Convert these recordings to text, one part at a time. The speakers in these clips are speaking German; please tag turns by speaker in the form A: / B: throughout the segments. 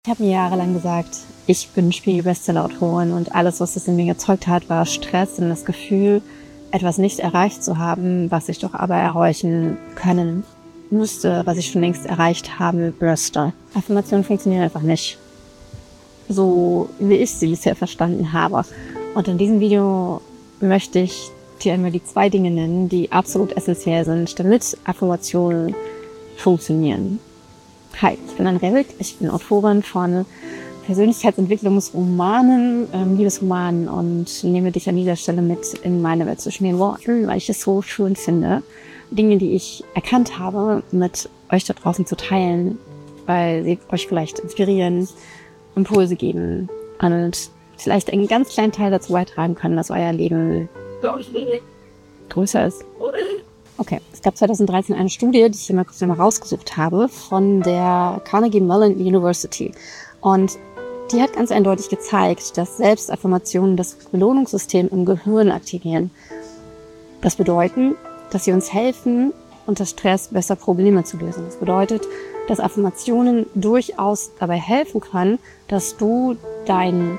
A: Ich habe mir jahrelang gesagt, ich bin Spiegel-Bestseller-Autorin und alles, was das in mir erzeugt hat, war Stress und das Gefühl, etwas nicht erreicht zu haben, was ich doch aber erreichen können müsste, was ich schon längst erreicht haben müsste. Affirmationen funktionieren einfach nicht, so wie ich sie bisher verstanden habe. Und in diesem Video möchte ich dir einmal die 2 Dinge nennen, die absolut essentiell sind, damit Affirmationen funktionieren. Hi, ich bin Anne, ich bin Autorin von Persönlichkeitsentwicklungsromanen, Liebesromanen und nehme dich an dieser Stelle mit in meine Welt zwischen den Worten, weil ich es so schön finde, Dinge, die ich erkannt habe, mit euch da draußen zu teilen, weil sie euch vielleicht inspirieren, Impulse geben und vielleicht einen ganz kleinen Teil dazu beitragen können, dass euer Leben größer ist. Okay, es gab 2013 eine Studie, die ich hier mal kurz rausgesucht habe, von der Carnegie Mellon University. Und die hat ganz eindeutig gezeigt, dass Selbstaffirmationen das Belohnungssystem im Gehirn aktivieren. Das bedeutet, dass sie uns helfen, unter Stress besser Probleme zu lösen. Das bedeutet, dass Affirmationen durchaus dabei helfen können, dass du dein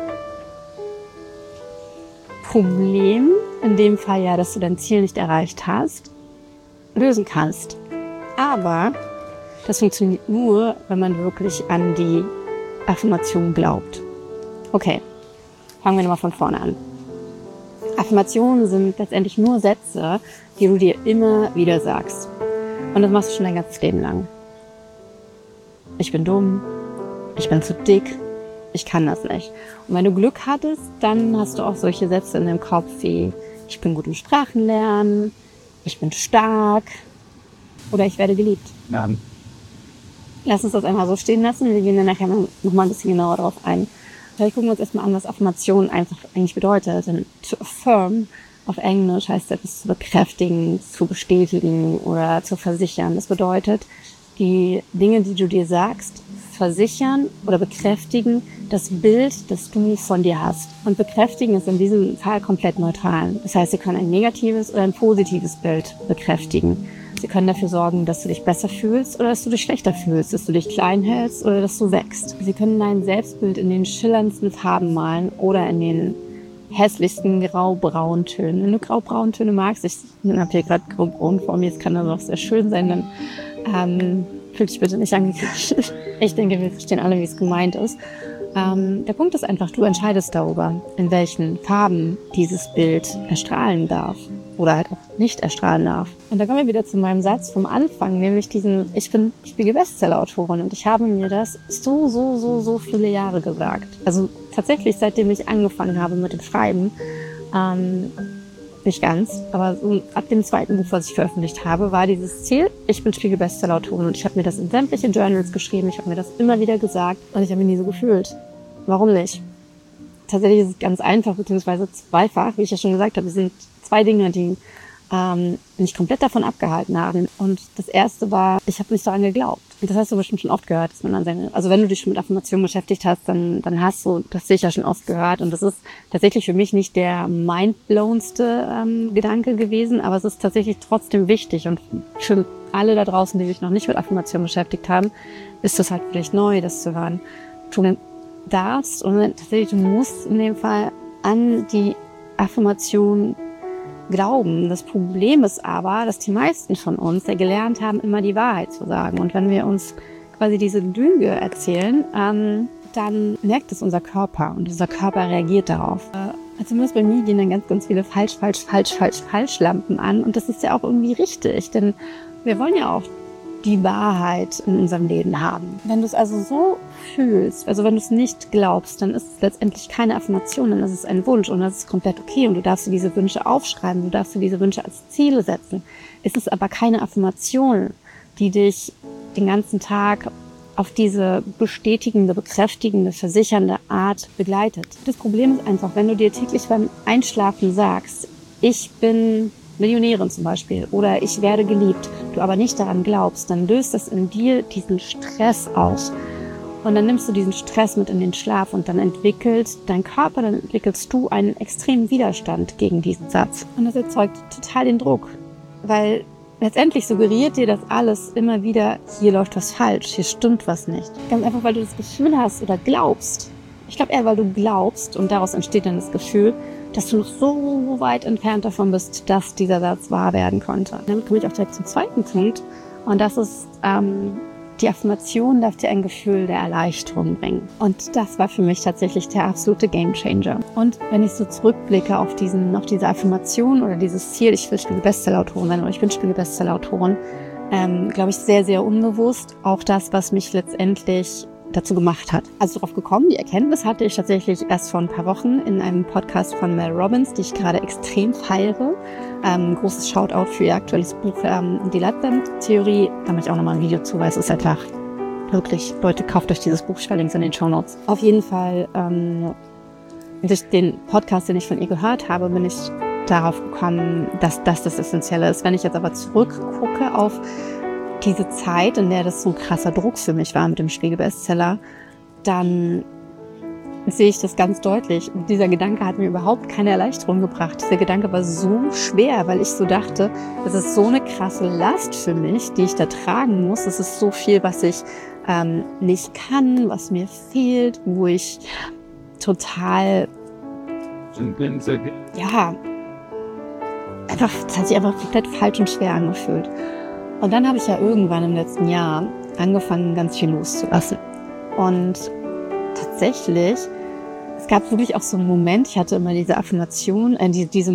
A: Problem, in dem Fall ja, dass du dein Ziel nicht erreicht hast, lösen kannst. Aber das funktioniert nur, wenn man wirklich an die Affirmation glaubt. Okay, fangen wir nochmal von vorne an. Affirmationen sind letztendlich nur Sätze, die du dir immer wieder sagst. Und das machst du schon dein ganzes Leben lang. Ich bin dumm, ich bin zu dick, ich kann das nicht. Und wenn du Glück hattest, dann hast du auch solche Sätze in deinem Kopf wie ich bin gut im Sprachenlernen, ich bin stark oder ich werde geliebt. Ja. Lass uns das einmal so stehen lassen. Wir gehen dann nachher noch mal ein bisschen genauer darauf ein. Vielleicht gucken wir uns erstmal an, was Affirmation einfach eigentlich bedeutet. Denn to affirm auf Englisch heißt etwas zu bekräftigen, zu bestätigen oder zu versichern. Das bedeutet, die Dinge, die du dir sagst, versichern oder bekräftigen das Bild, das du von dir hast. Und bekräftigen ist in diesem Fall komplett neutral. Das heißt, sie können ein negatives oder ein positives Bild bekräftigen. Sie können dafür sorgen, dass du dich besser fühlst oder dass du dich schlechter fühlst, dass du dich klein hältst oder dass du wächst. Sie können dein Selbstbild in den schillerndsten Farben malen oder in den hässlichsten grau-braunen Tönen. Wenn du grau-braune Töne magst, ich habe hier gerade grau-braun vor mir, es kann also auch sehr schön sein, dann fühl dich bitte nicht angekriegt. Ich denke, wir verstehen alle, wie es gemeint ist. Der Punkt ist einfach, du entscheidest darüber, in welchen Farben dieses Bild erstrahlen darf oder halt auch nicht erstrahlen darf. Und da kommen wir wieder zu meinem Satz vom Anfang, nämlich diesen, ich bin Spiegel-Bestseller-Autorin und ich habe mir das so viele Jahre gesagt. Also tatsächlich, seitdem ich angefangen habe mit dem Schreiben, nicht ganz, aber so ab dem 2. Buch, was ich veröffentlicht habe, war dieses Ziel, ich bin Spiegel-Bestseller-Autorin und ich habe mir das in sämtliche Journals geschrieben, ich habe mir das immer wieder gesagt und ich habe mich nie so gefühlt. Warum nicht? Tatsächlich ist es ganz einfach, beziehungsweise zweifach, wie ich ja schon gesagt habe, es sind 2 Dinge, die mich komplett davon abgehalten haben. Und das erste war, ich habe nicht daran geglaubt. Und das hast du bestimmt schon oft gehört, dass man an seine, also wenn du dich schon mit Affirmationen beschäftigt hast, dann hast du das sicher schon oft gehört. Und das ist tatsächlich für mich nicht der mindblownste Gedanke gewesen, aber es ist tatsächlich trotzdem wichtig. Und für alle da draußen, die sich noch nicht mit Affirmationen beschäftigt haben, ist das halt vielleicht neu, das zu hören. Du darfst und tatsächlich du musst in dem Fall an die Affirmation glauben. Das Problem ist aber, dass die meisten von uns ja gelernt haben, immer die Wahrheit zu sagen. Und wenn wir uns quasi diese Lüge erzählen, dann merkt es unser Körper und unser Körper reagiert darauf. Also zumindest bei mir gehen dann ganz viele Falschlampen an und das ist ja auch irgendwie richtig, denn wir wollen ja auch die Wahrheit in unserem Leben haben. Wenn du es also so fühlst, also wenn du es nicht glaubst, dann ist es letztendlich keine Affirmation, dann ist es ein Wunsch und das ist komplett okay und du darfst dir diese Wünsche aufschreiben, du darfst dir diese Wünsche als Ziele setzen. Es ist aber keine Affirmation, die dich den ganzen Tag auf diese bestätigende, bekräftigende, versichernde Art begleitet. Das Problem ist einfach, wenn du dir täglich beim Einschlafen sagst, ich bin Millionärin zum Beispiel oder ich werde geliebt, du aber nicht daran glaubst, dann löst das in dir diesen Stress aus. Und dann nimmst du diesen Stress mit in den Schlaf und dann entwickelt dein Körper, dann entwickelst du einen extremen Widerstand gegen diesen Satz. Und das erzeugt total den Druck, weil letztendlich suggeriert dir das alles immer wieder, hier läuft was falsch, hier stimmt was nicht. Ganz einfach, weil du das Gefühl hast oder glaubst. Ich glaube eher, weil du glaubst und daraus entsteht dann das Gefühl, dass du noch so weit entfernt davon bist, dass dieser Satz wahr werden konnte. Damit komme ich auch direkt zum zweiten Punkt. Und das ist, die Affirmation darf dir ein Gefühl der Erleichterung bringen. Und das war für mich tatsächlich der absolute Gamechanger. Und wenn ich so zurückblicke auf diese Affirmation oder dieses Ziel, ich will Spiegel-Bestseller-Autorin werden oder ich bin Spiegel-Bestseller-Autorin, glaube ich, sehr, sehr unbewusst auch das, was mich letztendlich dazu gemacht hat. Also darauf gekommen, die Erkenntnis hatte ich tatsächlich erst vor ein paar Wochen in einem Podcast von Mel Robbins, die ich gerade extrem feiere. Großes Shoutout für ihr aktuelles Buch, die Leitband-Theorie. Da mache ich auch nochmal ein Video zu, weil es ist einfach wirklich, Leute, kauft euch dieses Buch, ich verlinke es in den Shownotes. Auf jeden Fall, durch den Podcast, den ich von ihr gehört habe, bin ich darauf gekommen, dass das Essentielle ist. Wenn ich jetzt aber zurückgucke auf diese Zeit, in der das so ein krasser Druck für mich war mit dem Spiegel-Bestseller, dann sehe ich das ganz deutlich. Und dieser Gedanke hat mir überhaupt keine Erleichterung gebracht. Dieser Gedanke war so schwer, weil ich so dachte, das ist so eine krasse Last für mich, die ich da tragen muss. Es ist so viel, was ich nicht kann, was mir fehlt, wo ich total, das hat sich einfach komplett falsch und schwer angefühlt. Und dann habe ich ja irgendwann im letzten Jahr angefangen, ganz viel loszulassen. Und tatsächlich, es gab wirklich auch so einen Moment, ich hatte immer diese Affirmation, diese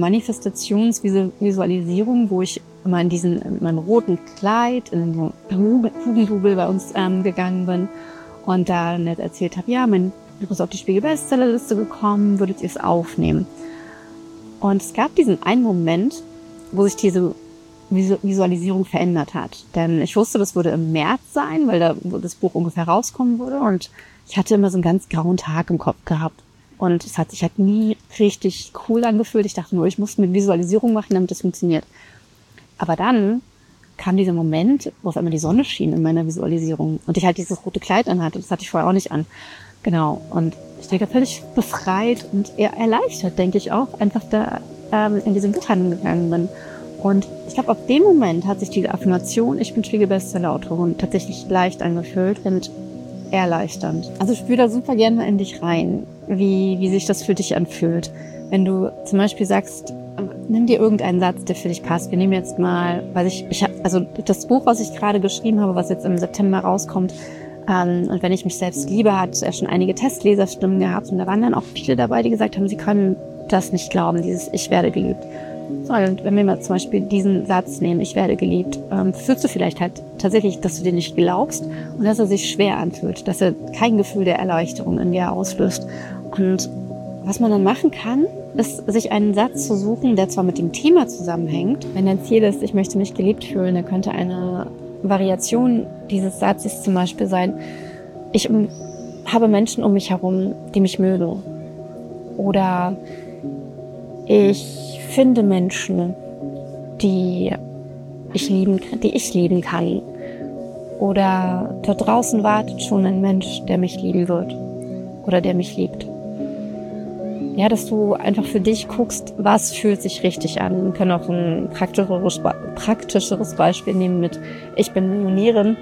A: Manifestationsvisualisierung, wo ich immer in meinem roten Kleid, in den Hugendubel bei uns gegangen bin und da nett erzählt habe, ja, mein Buch ist auf die Spiegel-Bestsellerliste gekommen, würdet ihr es aufnehmen? Und es gab diesen einen Moment, wo sich diese Visualisierung verändert hat. Denn ich wusste, das würde im März sein, weil da das Buch ungefähr rauskommen würde. Und ich hatte immer so einen ganz grauen Tag im Kopf gehabt. Und es hat sich halt nie richtig cool angefühlt. Ich dachte nur, ich muss eine Visualisierung machen, damit das funktioniert. Aber dann kam dieser Moment, wo auf einmal die Sonne schien in meiner Visualisierung. Und ich halt dieses rote Kleid anhatte. Das hatte ich vorher auch nicht an. Genau. Und ich denke, völlig befreit und eher erleichtert, denke ich auch, einfach da in diesem Buchhandel gegangen bin. Und ich glaube, ab dem Moment hat sich diese Affirmation, ich bin Spiegel-Bestseller-Autorin, tatsächlich leicht angefühlt und erleichternd. Also spür da super gerne mal in dich rein, wie sich das für dich anfühlt. Wenn du zum Beispiel sagst, nimm dir irgendeinen Satz, der für dich passt. Wir nehmen jetzt mal, also das Buch, was ich gerade geschrieben habe, was jetzt im September rauskommt, und wenn ich mich selbst liebe, hat es ja schon einige Testleserstimmen gehabt und da waren dann auch viele dabei, die gesagt haben, sie können das nicht glauben, dieses Ich werde geliebt. So, und wenn wir mal zum Beispiel diesen Satz nehmen, ich werde geliebt, fühlst du vielleicht halt tatsächlich, dass du den nicht glaubst und dass er sich schwer anfühlt, dass er kein Gefühl der Erleichterung in dir auslöst. Und was man dann machen kann, ist, sich einen Satz zu suchen, der zwar mit dem Thema zusammenhängt. Wenn dein Ziel ist, ich möchte mich geliebt fühlen, dann könnte eine Variation dieses Satzes zum Beispiel sein, ich habe Menschen um mich herum, die mich mögen. Oder ich finde Menschen, die ich lieben kann. Oder da draußen wartet schon ein Mensch, der mich lieben wird. Oder der mich liebt. Ja, dass du einfach für dich guckst, was fühlt sich richtig an. Wir können auch ein praktischeres Beispiel nehmen mit Ich bin Millionärin,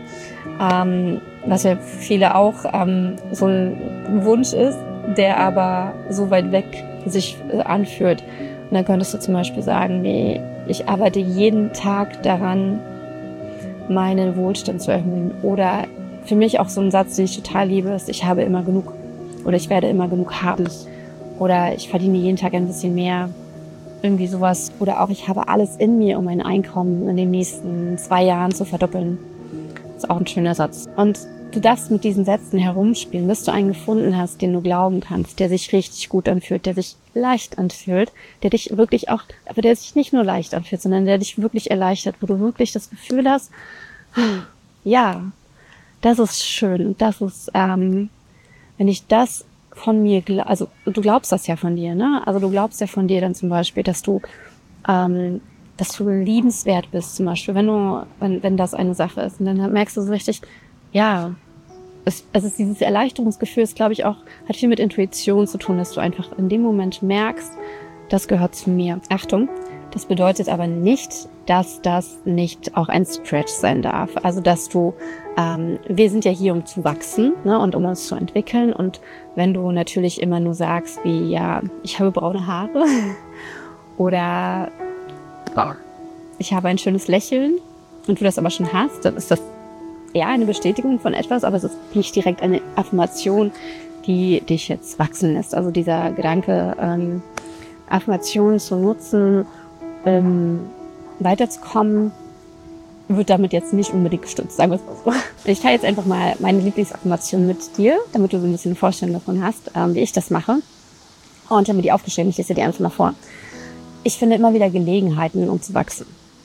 A: was ja für viele auch so ein Wunsch ist, der aber so weit weg sich anfühlt. Und dann könntest du zum Beispiel sagen, nee, ich arbeite jeden Tag daran, meinen Wohlstand zu erhöhen. Oder für mich auch so ein Satz, den ich total liebe, ist, ich habe immer genug. Oder ich werde immer genug haben. Oder ich verdiene jeden Tag ein bisschen mehr. Irgendwie sowas. Oder auch, ich habe alles in mir, um mein Einkommen in den nächsten 2 Jahren zu verdoppeln. Das ist auch ein schöner Satz. Und du darfst mit diesen Sätzen herumspielen, bis du einen gefunden hast, den du glauben kannst, der sich richtig gut anfühlt, der sich leicht anfühlt, der dich wirklich auch, aber der sich nicht nur leicht anfühlt, sondern der dich wirklich erleichtert, wo du wirklich das Gefühl hast, ja, das ist schön. Und das ist, wenn ich das von mir, also du glaubst das ja von dir, ne? Also du glaubst ja von dir dann zum Beispiel, dass du liebenswert bist, zum Beispiel, wenn das eine Sache ist. Und dann merkst du so richtig, ja, es ist dieses Erleichterungsgefühl, ist, glaube ich, auch, hat viel mit Intuition zu tun, dass du einfach in dem Moment merkst, das gehört zu mir. Achtung, Das bedeutet aber nicht, dass das nicht auch ein Stretch sein darf. Also dass du, wir sind ja hier, um zu wachsen, ne, und um uns zu entwickeln. Und wenn du natürlich immer nur sagst, wie, ja, ich habe braune Haare oder ich habe ein schönes Lächeln und du das aber schon hast, dann ist das eher eine Bestätigung von etwas, aber es ist nicht direkt eine Affirmation, die dich jetzt wachsen lässt. Also dieser Gedanke, Affirmationen zu nutzen, weiterzukommen, wird damit jetzt nicht unbedingt gestützt, sagen wir es mal so. Ich teile jetzt einfach mal meine Lieblingsaffirmation mit dir, damit du so ein bisschen eine Vorstellung davon hast, wie ich das mache. Und ich habe mir die aufgeschrieben, ich lese dir einfach mal vor. Ich finde immer wieder Gelegenheiten, um zu wachsen.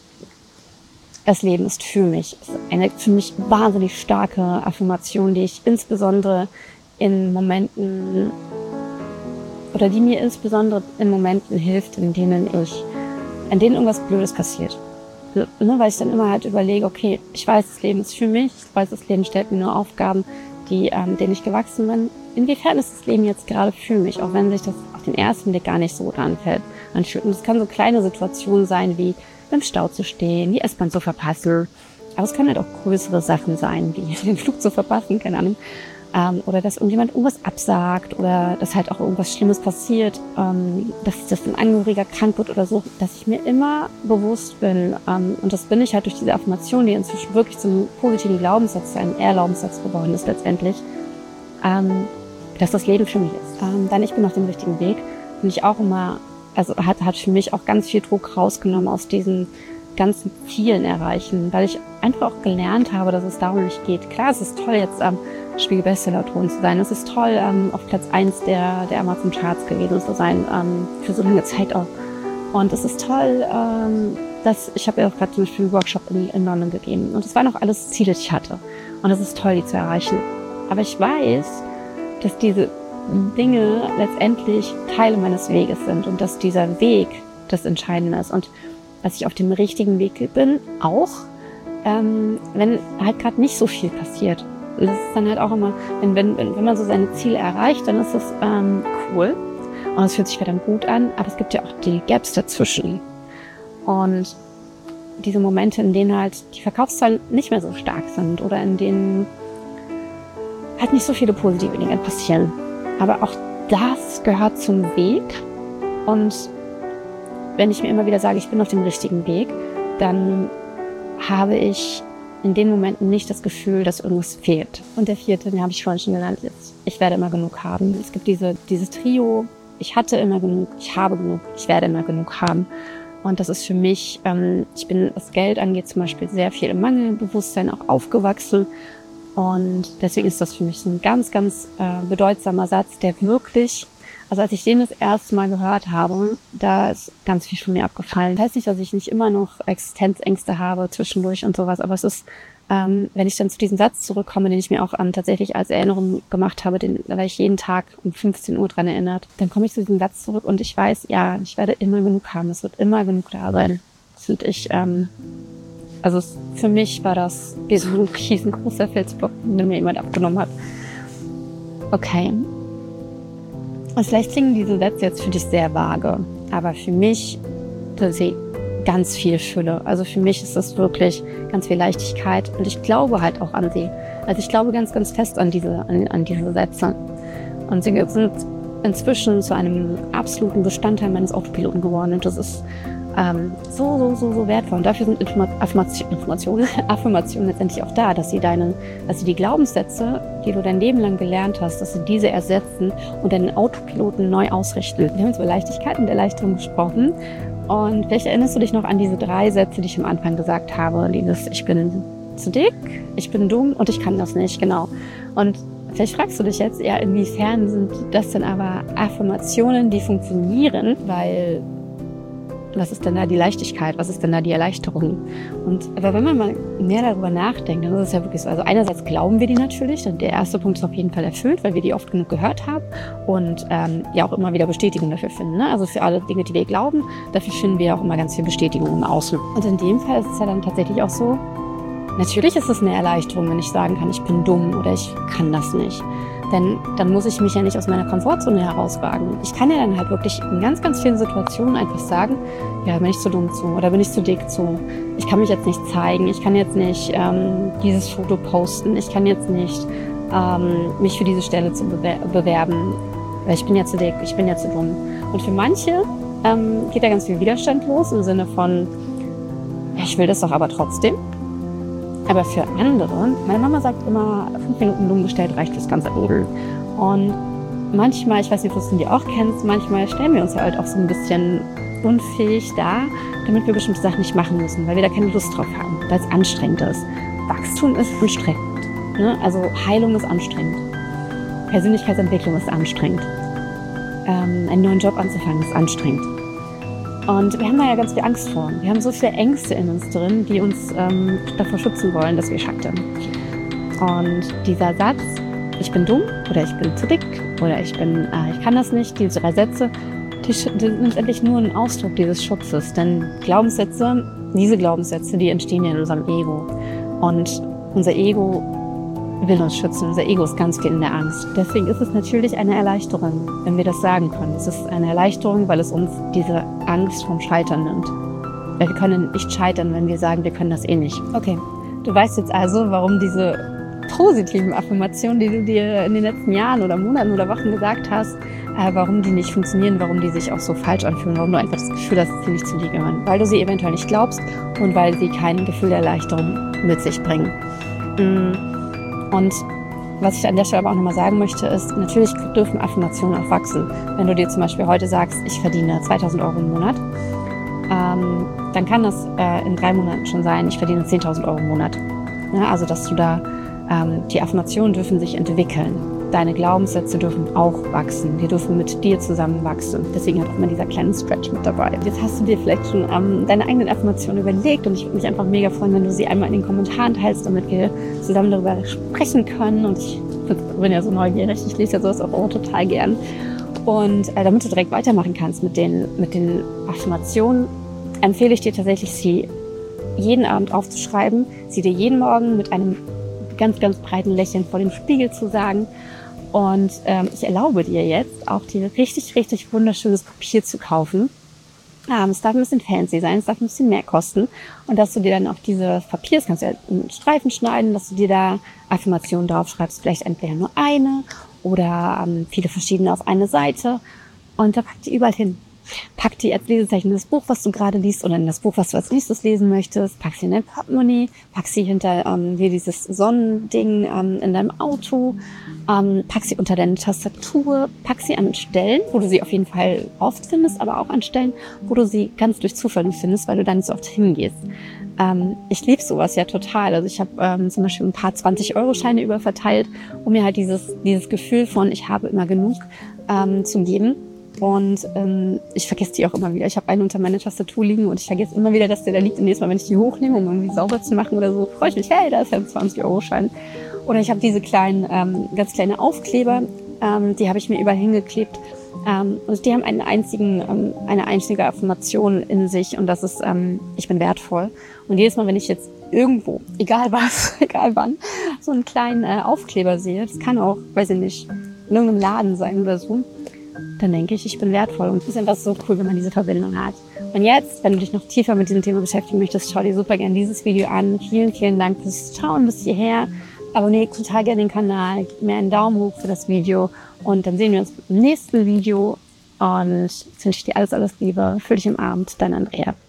A: Das Leben ist für mich. Das ist eine für mich wahnsinnig starke Affirmation, die ich insbesondere in Momenten, oder die mir insbesondere in Momenten hilft, in denen irgendwas Blödes passiert. Weil ich dann immer halt überlege, okay, ich weiß, das Leben ist für mich, ich weiß, das Leben stellt mir nur Aufgaben, denen ich gewachsen bin. Inwiefern ist das Leben jetzt gerade für mich, auch wenn sich das auf den ersten Blick gar nicht so anfühlt. Und es kann so kleine Situationen sein, wie im Stau zu stehen, die S-Bahn zu verpassen. Aber es können halt auch größere Sachen sein, wie den Flug zu verpassen, keine Ahnung. Oder dass irgendjemand irgendwas absagt oder dass halt auch irgendwas Schlimmes passiert, dass ein Angehöriger krank wird oder so, dass ich mir immer bewusst bin, und das bin ich halt durch diese Affirmation, die inzwischen wirklich zum positiven Glaubenssatz, zu einem Ehrglaubenssatz geworden ist letztendlich, dass das Leben für mich ist. Dann ich bin auf dem richtigen Weg und ich auch immer, also hat für mich auch ganz viel Druck rausgenommen aus diesen ganzen Zielen erreichen, weil ich einfach auch gelernt habe, dass es darum nicht geht. Klar, es ist toll, jetzt Spiegel-Bestseller-Autorin zu sein. Es ist toll, auf Platz 1 der Amazon-Charts gewesen zu sein, für so lange Zeit auch. Und es ist toll, dass ich habe ja auch gerade zum Beispiel einen Workshop in London gegeben. Und es waren auch alles Ziele, die ich hatte. Und es ist toll, die zu erreichen. Aber ich weiß, dass diese Dinge letztendlich Teile meines Weges sind und dass dieser Weg das Entscheidende ist. Und dass ich auf dem richtigen Weg bin, auch wenn halt gerade nicht so viel passiert. Das ist dann halt auch immer, wenn man so seine Ziele erreicht, dann ist das cool und es fühlt sich verdammt gut an, aber es gibt ja auch die Gaps dazwischen und diese Momente, in denen halt die Verkaufszahlen nicht mehr so stark sind oder in denen halt nicht so viele positive Dinge passieren. Aber auch das gehört zum Weg und wenn ich mir immer wieder sage, ich bin auf dem richtigen Weg, dann habe ich in den Momenten nicht das Gefühl, dass irgendwas fehlt. Und der 4., den habe ich vorhin schon genannt, ist, ich werde immer genug haben. Es gibt dieses Trio, ich hatte immer genug, ich habe genug, ich werde immer genug haben. Und das ist für mich, ich bin, was Geld angeht, zum Beispiel sehr viel im Mangelbewusstsein auch aufgewachsen. Und deswegen ist das für mich so ein ganz, ganz bedeutsamer Satz, der wirklich, also als ich den das erste Mal gehört habe, da ist ganz viel von mir abgefallen. Das heißt nicht, dass ich nicht immer noch Existenzängste habe zwischendurch und sowas, aber es ist, wenn ich dann zu diesem Satz zurückkomme, den ich mir auch tatsächlich als Erinnerung gemacht habe, da werde ich jeden Tag um 15 Uhr dran erinnert, dann komme ich zu diesem Satz zurück und ich weiß, ja, ich werde immer genug haben, es wird immer genug da sein. Und ich, also für mich war das wie so ein riesengroßer Felsblock, den mir jemand abgenommen hat. Okay. Und vielleicht klingen diese Sätze jetzt für dich sehr vage, aber für mich sind sie ganz viel Fülle. Also für mich ist das wirklich ganz viel Leichtigkeit und ich glaube halt auch an sie. Also ich glaube ganz, ganz fest an diese Sätze. Und sie sind inzwischen zu einem absoluten Bestandteil meines Autopiloten geworden und das ist so wertvoll. Und dafür sind Affirmationen letztendlich auch da, dass sie die Glaubenssätze, die du dein Leben lang gelernt hast, dass sie diese ersetzen und deinen Autopiloten neu ausrichten. Wir haben jetzt über Leichtigkeit und Erleichterung gesprochen. Und vielleicht erinnerst du dich noch an diese 3 Sätze, die ich am Anfang gesagt habe. Dieses, ich bin zu dick, ich bin dumm und ich kann das nicht, genau. Und vielleicht fragst du dich jetzt, ja, inwiefern sind das denn aber Affirmationen, die funktionieren, weil was ist denn da die Leichtigkeit? Was ist denn da die Erleichterung? Aber wenn man mal mehr darüber nachdenkt, dann ist es ja wirklich so. Also einerseits glauben wir die natürlich. Und der erste Punkt ist auf jeden Fall erfüllt, weil wir die oft genug gehört haben und ja auch immer wieder Bestätigung dafür finden. Ne? Also für alle Dinge, die wir glauben, dafür finden wir auch immer ganz viel Bestätigung im Außen. Und in dem Fall ist es ja dann tatsächlich auch so, natürlich ist es eine Erleichterung, wenn ich sagen kann, ich bin dumm oder ich kann das nicht. Denn dann muss ich mich ja nicht aus meiner Komfortzone herauswagen. Ich kann ja dann halt wirklich in ganz, ganz vielen Situationen einfach sagen, ja, bin ich zu dumm zu oder bin ich zu dick zu. Ich kann mich jetzt nicht zeigen, ich kann jetzt nicht dieses Foto posten, ich kann jetzt nicht mich für diese Stelle zu bewerben, weil ich bin ja zu dick, ich bin ja zu dumm. Und für manche geht da ganz viel Widerstand los im Sinne von, ja, ich will das doch aber trotzdem. Aber für andere, meine Mama sagt immer, 5 Minuten dumm gestellt reicht fürs ganze Leben. Und manchmal, ich weiß nicht, ob du die auch kennst, manchmal stellen wir uns halt auch so ein bisschen unfähig dar, damit wir bestimmte Sachen nicht machen müssen, weil wir da keine Lust drauf haben, weil es anstrengend ist. Wachstum ist anstrengend, ne? Also Heilung ist anstrengend. Persönlichkeitsentwicklung ist anstrengend. Einen neuen Job anzufangen ist anstrengend. Und wir haben da ja ganz viel Angst vor. Wir haben so viele Ängste in uns drin, die uns davor schützen wollen, dass wir scheitern. Und dieser Satz, ich bin dumm oder ich bin zu dick oder ich kann das nicht, diese 3 Sätze, die sind letztendlich nur ein Ausdruck dieses Schutzes. Denn diese Glaubenssätze, die entstehen ja in unserem Ego. Und unser Ego will uns schützen. Unser Ego ist ganz viel in der Angst. Deswegen ist es natürlich eine Erleichterung, wenn wir das sagen können. Es ist eine Erleichterung, weil es uns diese Angst vom Scheitern nimmt. Weil wir können nicht scheitern, wenn wir sagen, wir können das eh nicht. Okay, du weißt jetzt also, warum diese positiven Affirmationen, die du dir in den letzten Jahren oder Monaten oder Wochen gesagt hast, warum die nicht funktionieren, warum die sich auch so falsch anfühlen, warum du einfach das Gefühl hast, dass sie nicht zu dir gehören. Weil du sie eventuell nicht glaubst und weil sie kein Gefühl der Erleichterung mit sich bringen. Und was ich an der Stelle aber auch nochmal sagen möchte, ist, natürlich dürfen Affirmationen auch wachsen. Wenn du dir zum Beispiel heute sagst, ich verdiene 2.000 Euro im Monat, dann kann das in 3 Monaten schon sein, ich verdiene 10.000 Euro im Monat. Ja, also, dass du da, die Affirmationen dürfen sich entwickeln. Deine Glaubenssätze dürfen auch wachsen. Die dürfen mit dir zusammen wachsen. Deswegen hat auch immer dieser kleine Stretch mit dabei. Jetzt hast du dir vielleicht schon deine eigenen Affirmationen überlegt und ich würde mich einfach mega freuen, wenn du sie einmal in den Kommentaren teilst, damit wir zusammen darüber sprechen können. Und ich bin ja so neugierig, ich lese ja sowas auch total gern. Und damit du direkt weitermachen kannst mit den Affirmationen, empfehle ich dir tatsächlich, sie jeden Abend aufzuschreiben, sie dir jeden Morgen mit einem ganz, ganz breiten Lächeln vor dem Spiegel zu sagen. Und ich erlaube dir jetzt auch, dir richtig, richtig wunderschönes Papier zu kaufen. Es darf ein bisschen fancy sein, es darf ein bisschen mehr kosten. Und dass du dir dann auf dieses Papier, das kannst du ja in Streifen schneiden, dass du dir da Affirmationen draufschreibst, vielleicht entweder nur eine oder viele verschiedene auf eine Seite. Und da pack die überall hin. Pack die als Lesezeichen in das Buch, was du gerade liest, oder in das Buch, was du als nächstes lesen möchtest. Pack sie in dein Portemonnaie, pack sie hinter hier dieses Sonnending in deinem Auto, pack sie unter deine Tastatur, pack sie an Stellen, wo du sie auf jeden Fall oft findest, aber auch an Stellen, wo du sie ganz durch Zufall findest, weil du da nicht so oft hingehst. Ich liebe sowas ja total. Also ich habe zum Beispiel ein paar 20-Euro-Scheine überverteilt, um mir halt dieses Gefühl von, ich habe immer genug zu geben. Und ich vergesse die auch immer wieder. Ich habe einen unter meiner Tastatur liegen und ich vergesse immer wieder, dass der da liegt. Und jedes Mal, wenn ich die hochnehme, um irgendwie sauber zu machen oder so, freue ich mich, hey, da ist ja ein 20-Euro-Schein. Oder ich habe diese kleinen, ganz kleine Aufkleber, die habe ich mir überall hingeklebt. Und die haben eine einzige Affirmation in sich und das ist, ich bin wertvoll. Und jedes Mal, wenn ich jetzt irgendwo, egal was, egal wann, so einen kleinen Aufkleber sehe, das kann auch, weiß ich nicht, in irgendeinem Laden sein oder so, dann denke ich bin wertvoll. Und es ist einfach so cool, wenn man diese Verbindung hat. Und jetzt, wenn du dich noch tiefer mit diesem Thema beschäftigen möchtest, schau dir super gerne dieses Video an. Vielen, vielen Dank fürs Schauen bis hierher. Abonniere total gerne den Kanal, gib mir einen Daumen hoch für das Video. Und dann sehen wir uns im nächsten Video. Und jetzt wünsche ich dir alles, alles Liebe. Fühl dich im Abend, dein Andrea.